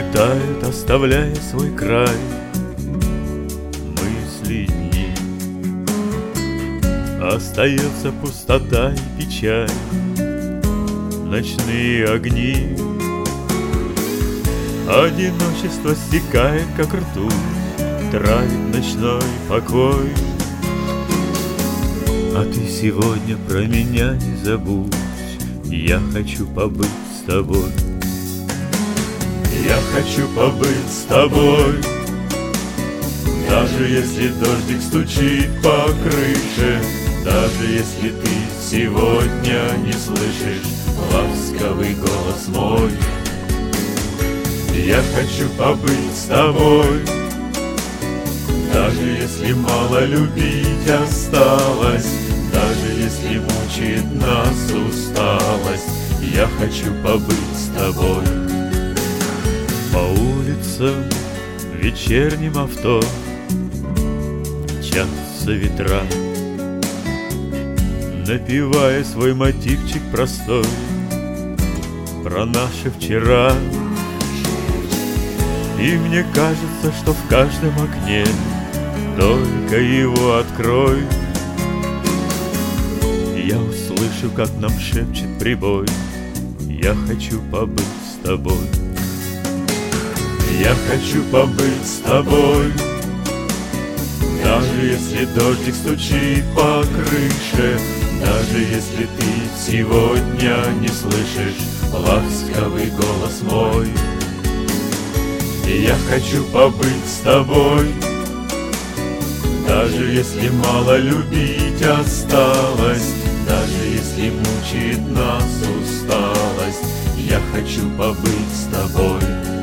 Улетают, оставляя свой край мысли дни. Остается пустота и печаль, ночные огни. Одиночество стекает, как ртуть, травит ночной покой. А ты сегодня про меня не забудь, я хочу побыть с тобой. Я хочу побыть с тобой, даже если дождик стучит по крыше, даже если ты сегодня не слышишь ласковый голос мой. Я хочу побыть с тобой, даже если мало любить осталось, даже если мучает нас усталость. Я хочу побыть с тобой. По улицам вечерним авто мчатся ветра, напевая свой мотивчик простой про наше вчера. И мне кажется, что в каждом окне только его открой, я услышу, как нам шепчет прибой: я хочу побыть с тобой. Я хочу побыть с тобой, даже если дождик стучит по крыше, даже если ты сегодня не слышишь ласковый голос мой. Я хочу побыть с тобой, даже если мало любить осталось, даже если мучает нас усталость. Я хочу побыть с тобой.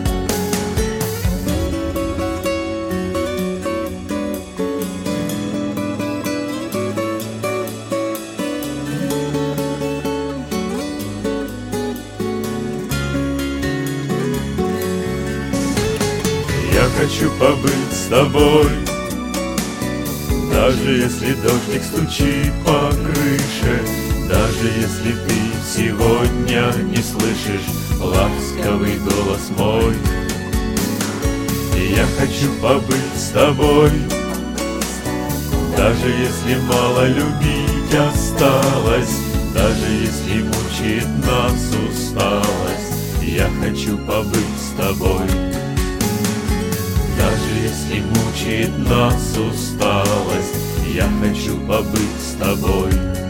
Я хочу побыть с тобой, даже если дождик стучит по крыше, даже если ты сегодня не слышишь ласковый голос мой. Я хочу побыть с тобой, даже если мало любить осталось, даже если мучает нас усталость. Я хочу побыть с тобой. Даже если мучает нас усталость, я хочу побыть с тобой.